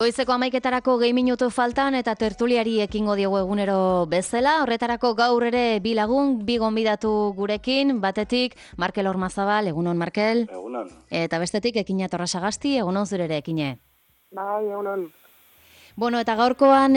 Goizeko 11etarako 2 minutu faltan eta tertuliari ekingo diogu egunero bezala. Horretarako gaur ere bi lagun, bi gonbidatu gurekin, batetik Markel Ormazabal, egunon Markel. Egunon. Eta bestetik Ekina Torrasagasti, egunon zure ere Ekine. Bai, egunon. Bueno, eta gaurkoan,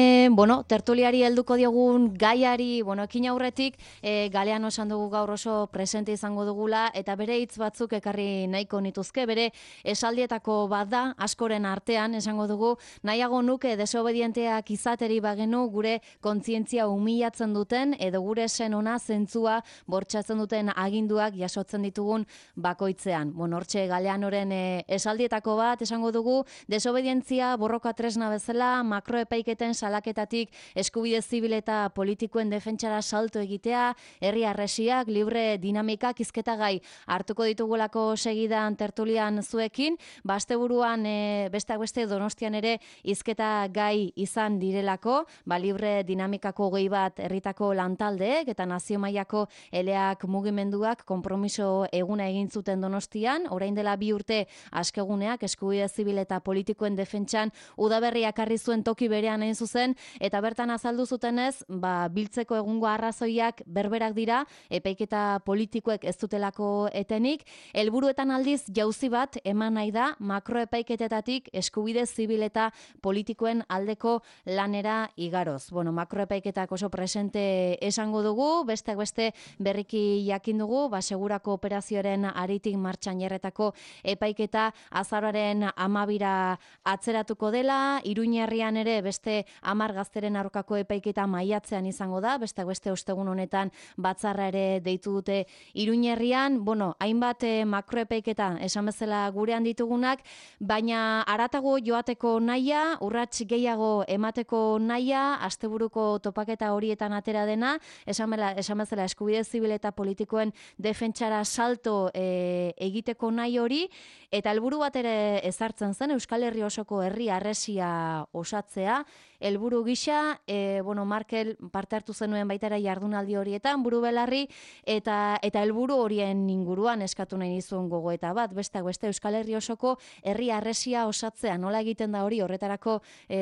tertuliari helduko diogun gaiari, ekin aurretik, Galeano esan dugu gaur oso presente izango dugula, eta bere hitz batzuk ekarri nahiko nituzke, bere esaldietako bat da, askoren artean, esango dugu, nahiago nuke desobedienteak izateri bagenu gure kontzientzia humilatzen duten, edo gure sen ona zentzua bortxatzen duten aginduak jasotzen ditugun bakoitzean. Hortxe Galeanoren esaldietako bat, esango dugu, desobedientzia borroka tresna bezala, makroepaiketen salaketatik eskubide zibil eta politikoen defentsara salto egitea, herri arresiak, libre dinamikak hizketagai hartuko ditugulako segidan tertulian zuekin, asteburuan besteak beste Donostian ere hizketa gai izan direlako, libre dinamikako 21 herritako lantaldeek eta nazio mailako eleak mugimenduak konpromiso eguna egin zuten Donostian, orain dela 2 urte askeguneak eskubide zibil eta politikoen defentsan udaberriak ekarri zuen toki berean hain zuzen, eta bertan azaldu zutenez, biltzeko egungo arrazoiak berberak dira, epaiketa politikoek ez dutelako etenik, helburuetan aldiz jauzi bat eman nahi da makroepaiketetatik eskubide zibil eta politikoen aldeko lanera igaroz. Makroepaiketak oso presente esango dugu, besteak beste berriki jakin dugu, segurako operazioaren aritik martxan jarretako epaiketa azaroaren 12 atzeratuko dela, Iruñerrian ere beste 10 gazteren aurkako epaiketa maiatzean izango da, besteak beste ostegun honetan batzarra ere deitu dute Iruñerrian, hainbat makroepaiketa esan bezala gurean ditugunak, baina haratago joateko nahia, urrats gehiago emateko nahia, asteburuko topaketa horietan atera dena, esan bezala eskubide zibil eta politikoen defentsara salto egiteko nahi hori, eta helburu bat ere ezartzen zen Euskal Herri osoko herri arresia osatzea, helburu gisa, Markel parte hartu zenuen baitara jardunaldi horietan, buru belarri, eta helburu horien inguruan eskatu nahi nizuen gogoeta bat, besteak beste Euskal Herri osoko herri arresia osatzea, nola egiten da hori, horretarako,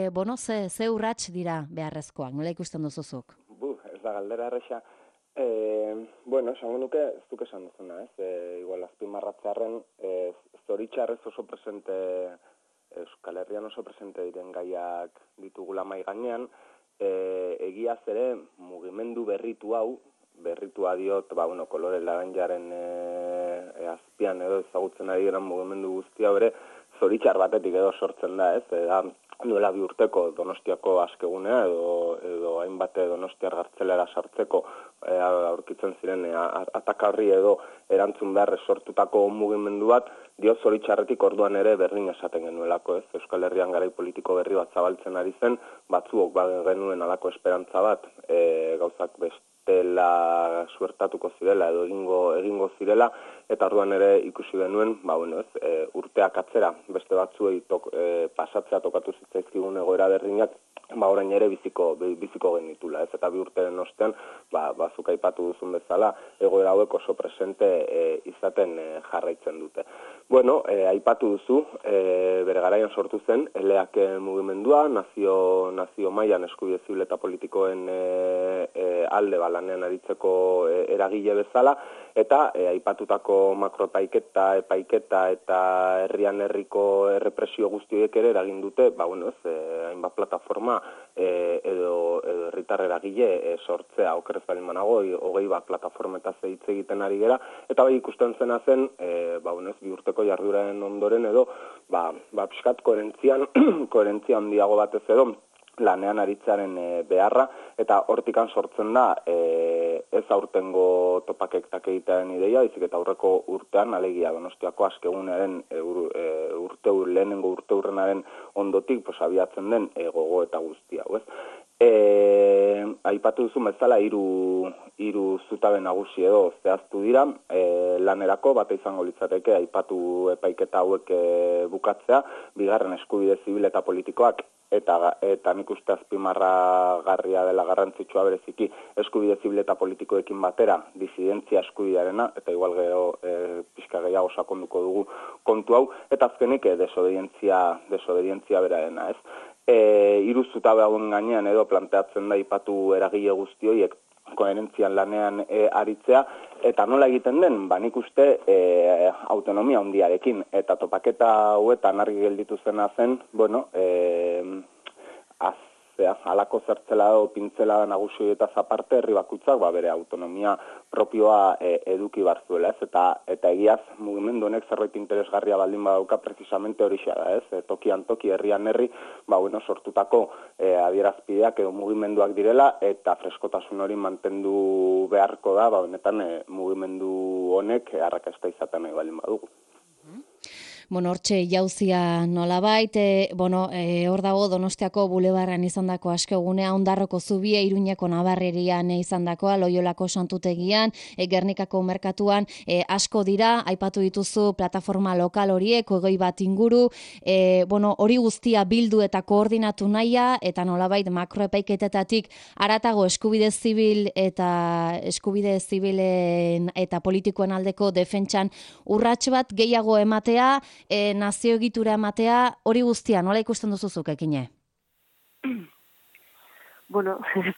ze urrats dira beharrezkoak, nola ikusten duzuzuk? Ez da galdera erresa. Esango nuke, ez duk esan duzuna, igual azpimarratzearen, zoritxarrez oso presente, Euskal Herrian oso presente diren gaiak ditugula mai gainean, egiaz ere mugimendu berritua diot, kolore laranjaren azpian edo ezagutzen ari diren mugimendu guztia bere, zoritxar batetik edo sortzen da, duela 2 urteko Donostiako askegunea edo hainbat Donostiar gartzelera sartzeko aurkitzen ziren atakarri edo erantzun behar sortutako mugimendu bat, dio zoritxarretik orduan ere berdin esaten genuelako, Euskal Herrian garai politiko berri bat zabaltzen ari zen, batzuok genuen alako esperantza bat, gauzak bestela suertatuko zirela edo egingo zirela, eta orduan ere ikusi genuen, urteak atzera, beste batzuei pasatzea tokatu zitzaizkigun egoera berdinak, orain ere biziko genitula, eta 2 urteren ostean, bazuk aipatu duzun bezala, egoera hauek oso presente izaten jarraitzen dute. Aipatu duzu, bere garaian sortu zen, eleak mugimendua, nazio mailan eskubide zibil eta politikoen alde lanean aritzeko eragile bezala, eta aipatutako makroepaiketa, epaiketa eta herrian herriko errepresio guztiek ere eragin dute, hainbat plataforma edo herritar eragile sortzea, okerrez baldin banago, 20 plataformetaz hitz egiten ari gera, eta ikusten zena zen, 2 urteko jarduraren ondoren edo, pixkat koherentzia handiago batez edo, lanean aritzaren beharra, eta hortikan sortzen da ez aurtengo topaketak egitearen ideia, baizik eta aurreko urtean, alegia Donostiako askegunaren lehenengo urte urrenaren ondotik abiatzen den gogo eta guztia. Aipatu duzu bezala hiru zutabe nagusi edo zehaztu dira, lanerako bata izango litzateke aipatu epaiketa hauek bukatzea, bigarren eskubide zibil eta politikoak, eta nik uste azpimarragarria dela garrantzitsua bereziki eskubide zibil eta politikoekin batera disidentzia eskubidearena, eta igual gero pixka gehiago sakonduko dugu kontu hau, eta azkenik desobedientzia berarena, ez? Hiru zutabe hauen gainean edo planteatzen da aipatu eragile guzti horiek koherentzian lanean aritzea, eta nola egiten den, nik uste autonomia handiarekin, eta topaketa hauetan argi gelditu zena zen, halako zertzela edo pintzela nagusi eta aparte herri bakoitzak bere autonomia propioa eduki barzuela, ez? Eta egiaz mugimendu honek zerbait interesgarria baldin badauka precisamente horixe da, ez? Tokian toki, herrian herri, sortutako adierazpideak edo mugimenduak direla, eta freskotasun hori mantendu beharko da, benetan mugimendu honek arrakasta izaten nahi baldin badugu. Hortxe jauzia nolabait, hor dago Donostiako bulebarran izandako askegunea, Ondarroko zubia, Iruñeko Nabarrerian izandakoa, Loiolako santutegian, Gernikako merkatuan, asko dira, aipatu dituzu plataforma lokal horiek, 20 bat inguru, hori guztia bildu eta koordinatu nahia, eta nolabait makroepaiketetatik aratago eskubide zibilen eta politikoen aldeko defentsan urrats bat gehiago ematea, nazio egitura ematea, hori guztia, nola ikusten duzuzuk ekine? Ez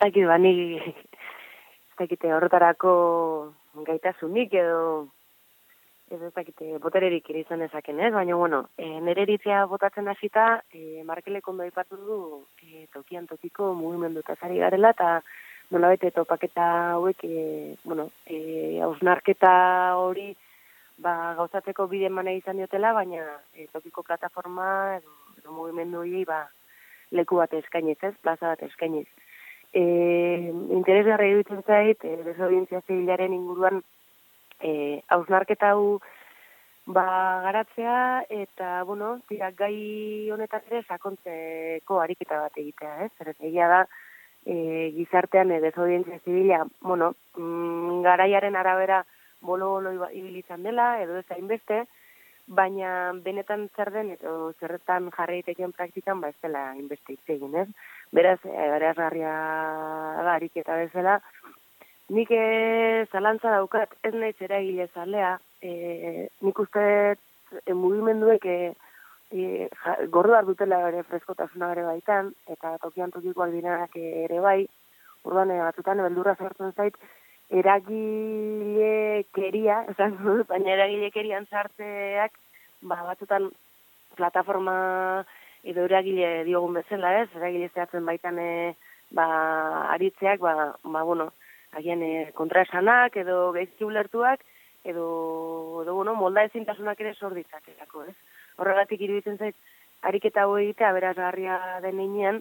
dakite horretarako gaitasunik edo ez dakite botererik ere izan ezaken, ez? Baina, nire iritzia botatzen hasita, Markelek ondo aipatu du tokian tokiko mugimendutaz ari garela, eta nolabait topaketa hauek, hausnarketa hori gauzatzeko bide mana izan diotela, baina tokiko plataforma edo mugimendu hori leku bat eskainiz, ez? Plaza bat eskainiz. Interesgarri iruditzen zait, desobedientzia zibilaren inguruan hausnarketa hau garatzea, eta, gai honetan ere sakontzeko ariketa bat egitea, ez? Zer egia da, gizartean desobedientzia zibila, garaiaren arabera bolo-bolo ibilizan dela, edo ez hainbeste, baina benetan zer den, edo zerretan jarri daiteken praktikan, ez dela hainbeste hitz egin, ez? Beraz, berazgarria da ariketa bezala, nik zalantza daukat, ez naiz eragile zalea, nik uste mugimenduek gordo behar dutela ere freskotasuna ere baitan, eta tokian tokikoak direnak ere bai, orduan batzutan beldurra sortzen zait, eragilekeria, baina eragilekerian sartzeak, batzutan plataforma edo eragile diogun bezala, ez? Eragile zehatzen baitan aritzeak, agian kontraesanak edo gaizki ulertuak, edo molda ezintasunak ere sor ditzakelako, ez? Horregatik iruditzen zait, ariketa hau egitea berazgarria den heinean,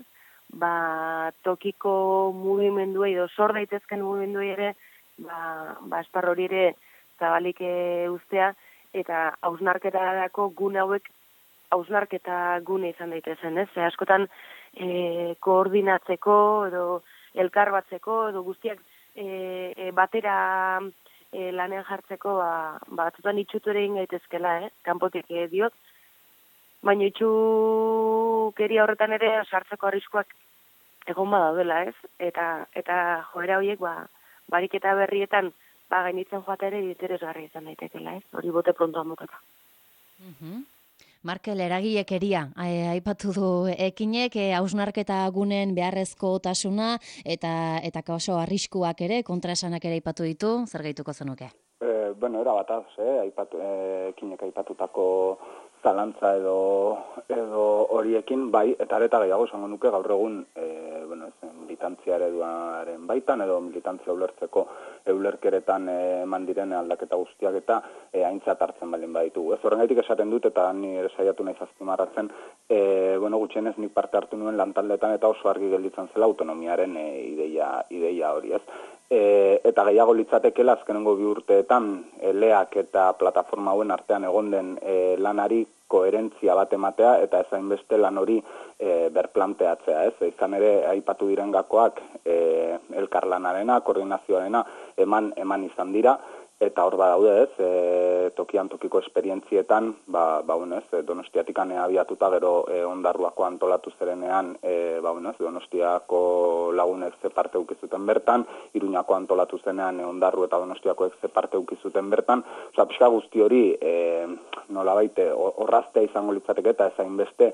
tokiko mugimendu edo sor daitezken mugimendu ere, esparro hori ere zabalik ustea, eta hausnarketarako gune hauek hausnarketa gune izan daitezen, ez? Askotan koordinatzeko edo elkarbatzeko edo guztiak batera lanean jartzeko batzutan itxutu ere ingaitezkela, kanpotik diot, baina itxukeria horretan ere sartzeko arriskuak egon badaudela, ez? Eta joera horiek bariketa berrietan gainitzen joate ere interesgarri izan daitekela, ez? Hori bote prontoan botata. Markel, eragilekeria, aipatu du ekinek, hausnarketa gunen beharrezko tasuna eta oso arriskuak ere, kontraesanak ere aipatu ditu, zer gehituko zenuke? Era bataz, ekinek aipatutako zalantza edo horiekin, bai, eta gehiago esango nuke gaur egun militantzia ereduaren baitan edo militantzia ulertzeko eulerkeretan eman diren aldaketa guztiak eta aintzat hartzen baldin baditugu. Ez horrengaitik esaten dut eta ni ere saiatu naiz azpimarratzen, gutxienez nik parte hartu nuen lantaldeetan eta oso argi gelditzen zela autonomiaren ideia hori, ez? Eta gehiago litzatekela azkenengo 2 urteetan leak eta plataforma hauen artean egon den lanari koherentzia bat ematea eta ez hainbeste lan hori berplanteatzea, ez? Izan ere aipatu diren gakoak elkarlanarena, koordinazioarena eman izan dira. Eta hor badaude, ez, tokian tokiko esperientzietan, Donostiatik abiatuta gero Ondarruako antolatu zerenean, Donostiako lagunek ze parte ukizuten bertan, Iruñako antolatu zenean Ondarru eta Donostiakoek ze parte ukizuten bertan, pixka guzti hori nolabait horraztea izango litzateke eta ezain beste,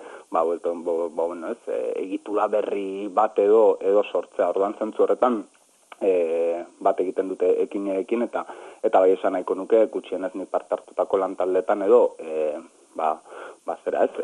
egitura berri bat edo sortzea, orduan zentzu horretan, bat egiten dute ekineekin eta bai esan nahiko nuke gutxienez ni parte hartutako lantaldetan edo zera ez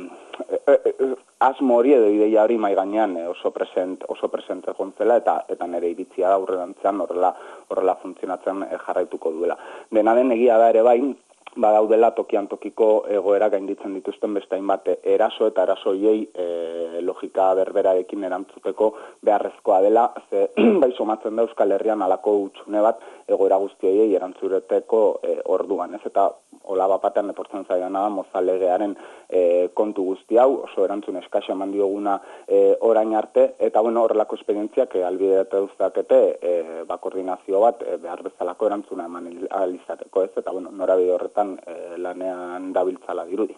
asmo hori edo ideia hori mai gainean oso presente gontzela eta nire iritzia da aurrerantzean horrela funtzionatzen jarraituko duela. Dena den egia da ere bai badaudela tokian tokiko egoera gainditzen dituzten beste hainbat eraso eta erasoiei logika berberarekin erantzuteko beharrezkoa dela, ze bai somatzen da Euskal Herrian halako hutsune bat egoera guztiei erantzuteko orduan, ez? Eta hola bapatean etortzen zaidana da Mozalegearen kontu guzti hau, oso erantzun eskasa eman dioguna orain arte, eta horrelako esperientziak albideratu dezakete koordinazio bat behar bezalako erantzuna eman izateko, ez? Eta norabide horretan lanean dabiltzala dirudi.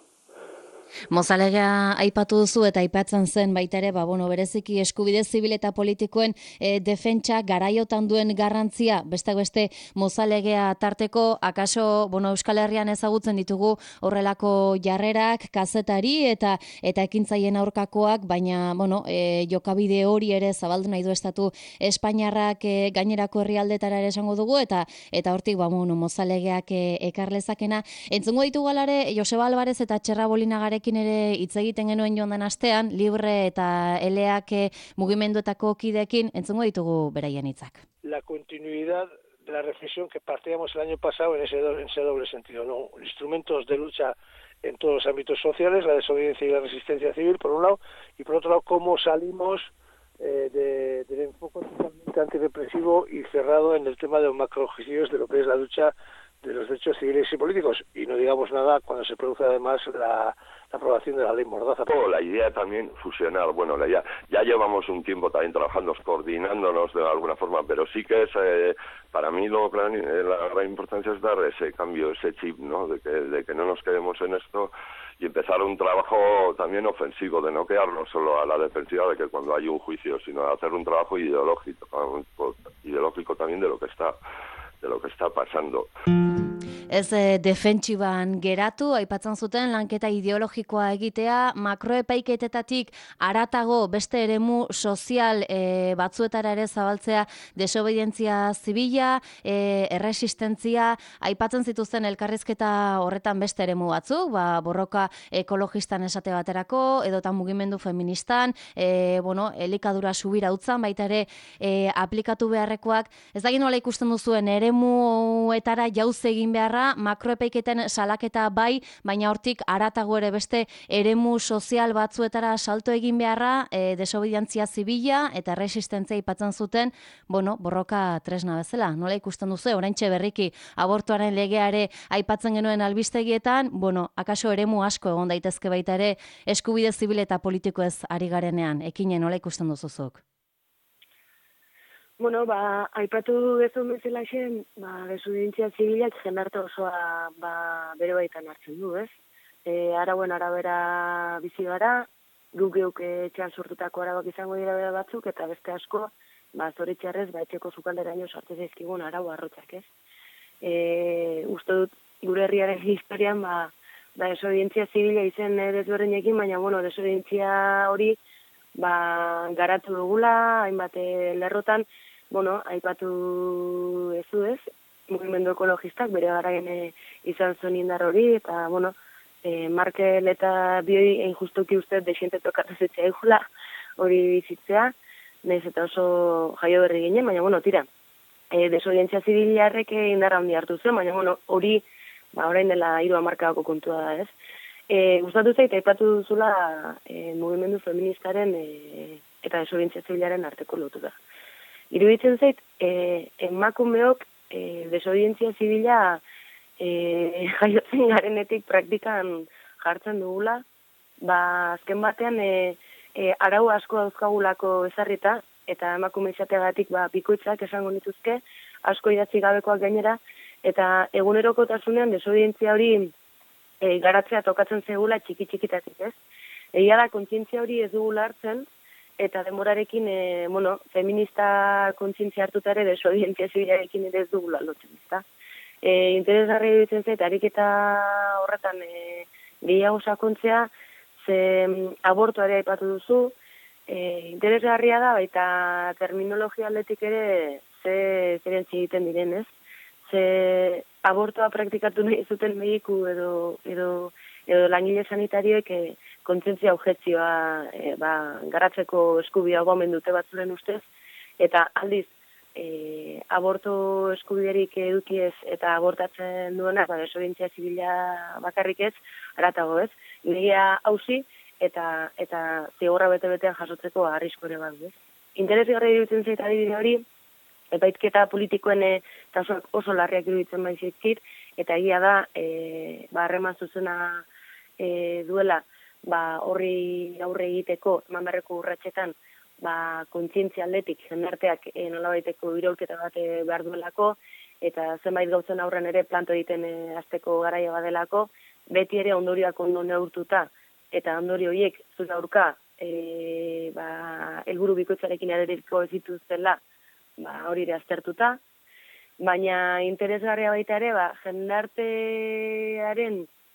Mozalegea aipatu duzu eta aipatzen zen baita ere, bereziki eskubide zibil eta politikoen defentsa garaiotan duen garrantzia, besteak beste Mozalegea tarteko, akaso Euskal Herrian ezagutzen ditugu horrelako jarrerak, kazetari eta ekintzaien aurkakoak, baina jokabide hori ere zabaldu nahi du estatu Espainiarrak gainerako herrialdetara ere esango dugu eta hortik Mozalegeak ekarlezakena. Entzungo ditugu alare Joseba Alvarez eta Txerra Bolinagarekin ere hitz egiten genuen joan den astean, Libre eta Eleak mugimenduetako kideekin, entzungo ditugu beraien hitzak. La continuidad de la reflexión que partíamos el año pasado en ese doble sentido, ¿no? Instrumentos de lucha en todos los ámbitos sociales, la desobediencia y la resistencia civil, por un lado, y por otro lado, cómo salimos del enfoque totalmente antirrepresivo y cerrado en el tema de los macroobjetivos de lo que es la lucha de los derechos civiles y políticos, y no digamos nada cuando se produce además la aprobación de la ley Mordaza. La idea también fusionar, ya llevamos un tiempo también trabajando, coordinándonos de alguna forma, pero sí que es, para mí la gran importancia es dar ese cambio, ese chip, ¿no? De que no nos quedemos en esto y empezar un trabajo también ofensivo, de no quedarnos solo a la defensiva de que cuando hay un juicio, sino de hacer un trabajo ideológico también de lo que está pasando. Ez defentsiban geratu, aipatzen zuten lanketa ideologikoa egitea, makroepaiketetatik haratago beste eremu sozial batzuetara ere zabaltzea, desobedientzia zibila, erresistentzia, aipatzen zituzten elkarrizketa horretan beste eremu batzuk, borroka ekologistan esate baterako, edotan mugimendu feministan, elikadura subira utzan, baita ere aplikatu beharrekoak. Ez da nola ikusten duzuen eremuetara jauz egin beharra, makroepaiketen salaketa bai, baina hortik haratago ere beste eremu sozial batzuetara salto egin beharra, desobedientzia zibila eta resistentzia aipatzen zuten, borroka tresna bezala. Nola ikusten duzu, oraintxe berriki abortuaren legeare aipatzen genuen albistegietan, akaso eremu asko egon daitezke baita ere eskubide zibil eta politikoez ari garenean, ekinen nola ikusten duzuzuk? Aipatu gezun bezala zen, desobedientzia zibilak jendarte osoa bere baitan hartzen du, ez? Arauen arabera bizi gara, guk geuk etxean sortutako arabak izango dira bera batzuk, eta beste asko, zoritxarrez, etxeko sukalderaino sartu zaizkigun arau arrotzak, ez? Uste dut, gure herriaren historian, desobedientzia zibila izen desberdinekin, baina, desobedientzia hori, garatu dugula, hainbat lerrotan, aipatu ez, mugimendu ekologistak, bere garaien izan zuen indar hori, eta, Markel eta bioi injustuki uste desiente tokatu zetzea egula hori bizitzea, nahiz eta oso jaio berri ginen, baina, tira, desobedientzia zibilarrek indarra handi hartu zuen, baina, hori, orain dela 3 hamarkadako kontua da, ez? Gustatu zait, aipatu duzula mugimendu feministaren eta desobedientzia zibilaren arteko lotura. Iruditzen zait, emakumeok desobedientzia zibila jaiotzen garenetik praktikan jartzen dugula, azken batean arau asko dauzkagulako ezarrita, eta emakume izateagatik bikoitzak esango nituzke, asko idatzi gabekoak gainera, eta egunerokotasunean desobedientzia hori garatzea tokatzen zegula txiki-txikitatik, ez? Egia da, kontzientzia hori ez dugula hartzen, eta denborarekin, feminista kontzientzia hartuta ere desobedientzia zibilarekin ere ez dugula lotzen, ezta? Interesgarri dutzen zait, ariketa horretan gehiago sakontzea, ze abortuare aipatu duzu, interesgarria da, baita terminologia aldetik ere zerentzi egiten direnez. Ze abortoa praktikatu nahi zuten mediku edo langile sanitarioek kontzientzia objetzioa garatzeko eskubidea gomen dute batzuren ustez, eta aldiz aborto eskubiderik edukiez eta abortatzen duenak, desobedientzia zibila bakarrik ez, haratago ez, legea auzi eta zigorra bete-betean jasotzeko arrisko ere bat, ez. Interesgarri iruditzen zait adibide hori, epaitketa politikoen kasuak oso larriak iruditzen baizizkit, eta egia da, harreman zuzena duela, horri aurre egiteko, eman beharreko urratsetan, kontzientzia aldetik, jendarteak nolabaiteko iraulketa bat behar duelako, eta zenbait gauzen aurren ere planto egiten hasteko garaia badelako, beti ere ondorioak ondo neurtuta, eta ondorio horiek zure aurka helburu bikoitzarekin ereriko ez dituztela, hori ere aztertuta, baina interesgarria baita ere, jendartearen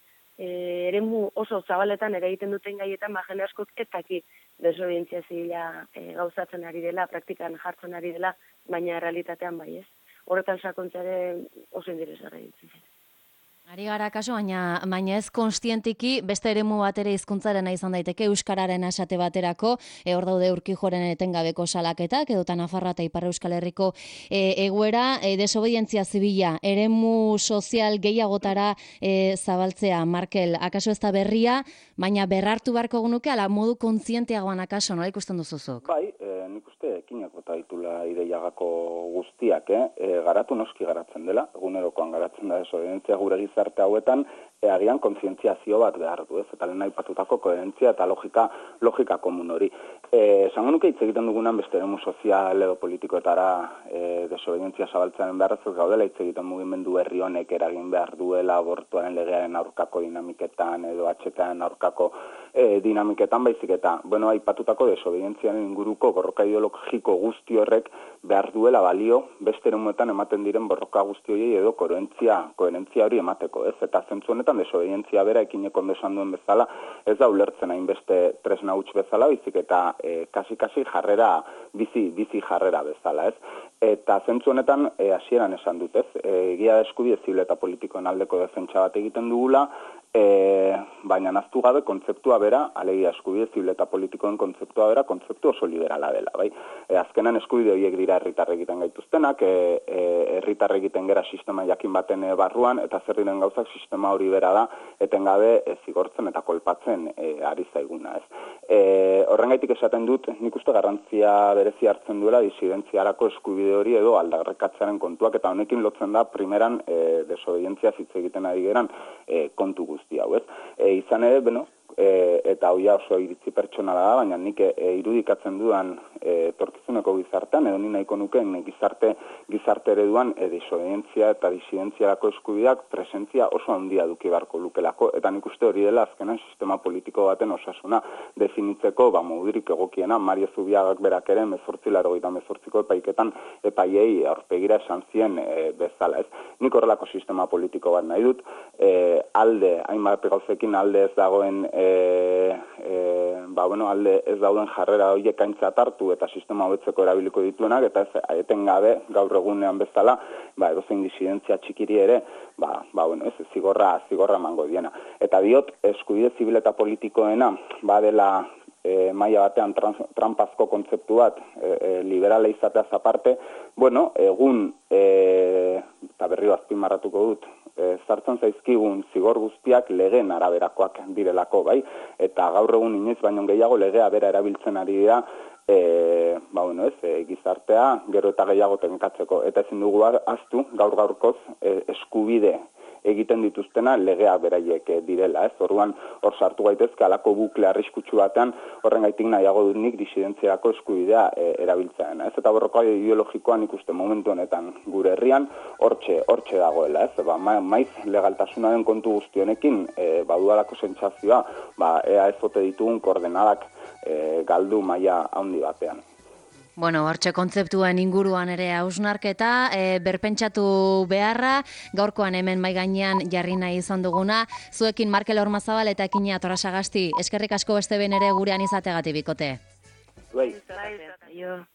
eremu oso zabaletan ere egiten duten gaietan, jende askok ez daki desobedientzia zibila gauzatzen ari dela, praktikan jartzen ari dela, baina realitatean bai ez. Horretan sakontzea ere oso interesgarria ditzen. Ari gara kaso, baina ez konstientiki beste eremu bat ere hizkuntzarena izan daiteke euskararen esate baterako, hor daude Urkijoren etengabeko salaketak, edota Nafarroa eta Ipar Euskal Herriko egoera, desobedientzia zibila, eremu sozial gehiagotara zabaltzea, Markel, akaso ez da berria, baina berrartu beharko genuke, ala modu kontzienteagoan akaso, nola ikusten duzuzuk? Bai, nik uste ekinak bota ditula ideiagako guztiak, garatu noski garatzen dela, egunerokoan garatzen da desobedientzia gure gizarte hauetan, agian kontzientziazio bat behar du, ez? Eta lehen aipatutako koherentzia eta logika komun hori. Esango nuke hitz egiten dugunan beste eremu sozial edo politikoetara desobedientzia zabaltzearen beharrez ez gaudela, hitz egiten mugimendu herri honek eragin behar duela abortuaren legearen aurkako dinamiketan edo atxetean aurkako dinamiketan, baizik eta, aipatutako desobedientziaren inguruko borroka ideologiko guzti horrek behar duela balio beste eremuetan ematen diren borroka guzti horiei edo koherentzia hori emateko, ez? Eta zentzu honetan desobedientzia bera ekineko ondo esan duen bezala, ez da ulertzen hainbeste tresna huts bezala, baizik eta kasi jarrera, bizi jarrera bezala, ez? Eta zentzu honetan hasieran esan dut, ez? Egia da eskubide zibil eta politikoen aldeko defentsa bat egiten dugula, baina naztu gabe kontzeptua bera, alegia eskubide zibil eta politikoen kontzeptua bera, kontzeptu oso liberala dela, bai? Azkenan eskubide horiek dira herritar egiten gaituztenak, herritar egiten gera sistema jakin baten barruan, eta zer diren gauzak sistema hori bera da, etengabe zigortzen eta kolpatzen ari zaiguna, ez? Horrengaitik esaten dut, nik uste garrantzia berezi hartzen duela disidentziarako eskubide hori edo aldarrekatzearen kontuak, eta honekin lotzen da primeran desobedientzia hitz egiten ari geran kontu guzti hau, ez? Izan ere, eta hau oso iritzi pertsonala da, baina nik irudikatzen dudan etorkizuneko gizartean, edo ni nahiko nukeen gizarte ereduan desobedientzia eta disidentziarako eskubideak presentzia oso handia eduki beharko lukelako, eta nik uste hori dela azkenan sistema politiko baten osasuna definitzeko, modurik egokiena, Mario Zubiagak berak ere 1888ko epaiketan epaiei aurpegira esan zien bezala, ez? Nik horrelako sistema politiko bat nahi dut, alde, hainbat gauzekin alde ez dagoen alde ez dauden jarrera horiek aintzat hartu eta sistema hobetzeko erabiliko dituenak, eta ez etengabe gaur egunean bezala, edozein disidentzia txikiri ere, ez zigorra emango diena. Eta diot, eskubide zibil eta politikoena, dela maila batean trampazko kontzeptu bat, liberala izateaz aparte, egun, eta berri azpimarratuko dut, zartzen zaizkigun zigor guztiak legeen araberakoak direlako, bai? Eta gaur egun inoiz baino gehiago legea bera erabiltzen ari dira, gizartea gero eta gehiago tenkatzeko. Eta ezin dugu ahaztu gaur-gaurkoz eskubide egiten dituztena legeak beraiek direla, ez? Orduan hor sartu gaitezke halako bukle arriskutsu batean, horrengaitik nahiago dut nik disidentziarako eskubidea erabiltzen, ez? Eta borroka ideologikoan ikusten momentu honetan gure herrian hortxe dagoela, ez? Maiz legaltasunaren kontu guzti honekin badualako sentsazioa, ea ez ote ditugun koordenadak galdu maila handi batean. Bueno, hortxe kontzeptuen inguruan ere hausnarketa, berpentsatu beharra, gaurkoan hemen mai gainean jarri nahi izan duguna, zuekin Markel Ormazabal eta Ekina Torrasagasti, eskerrik asko beste behin ere gurean izategatik bikote. Bai.